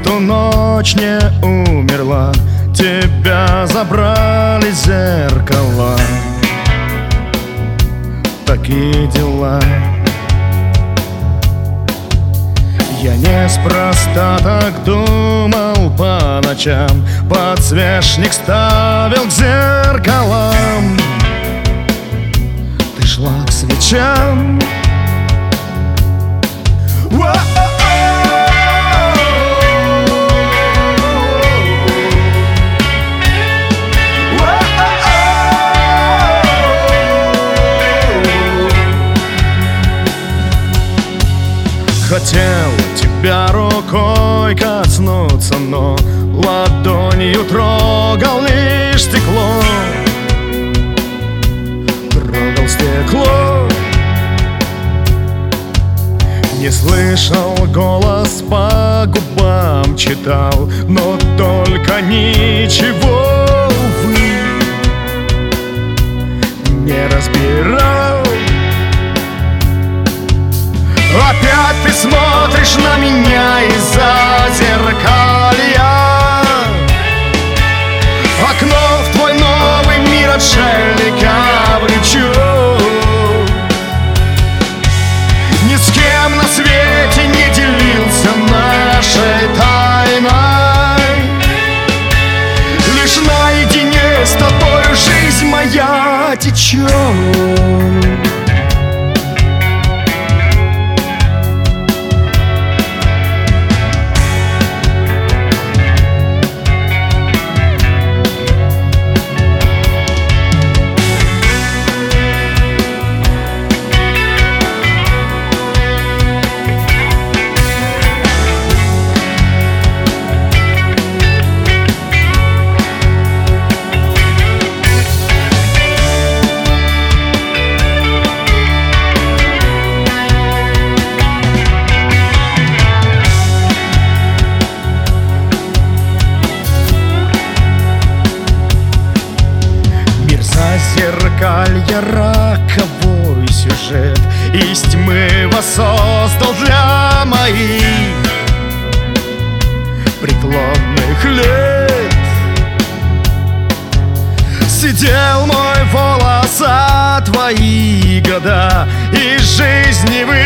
эту ночь не умерла, тебя забрали зеркала. Такие дела. Я неспроста так думал по ночам, подсвечник ставил к зеркалам. Ты шла к свечам. Хотел тебя рукой коснуться, но ладонью трогал лишь стекло. Трогал стекло. Не слышал голос, по губам читал, но только ничего, увы, не разбирал. Опять ты смотришь на меня из-за зеркалья. Окно в твой новый мир отшельника влечу. Ни с кем на свете не делился нашей тайной. Лишь наедине с тобою жизнь моя течет. Зеркалье, роковой сюжет из тьмы воссоздал для моих преклонных лет. Сидел мой волос, а твои года из жизни вы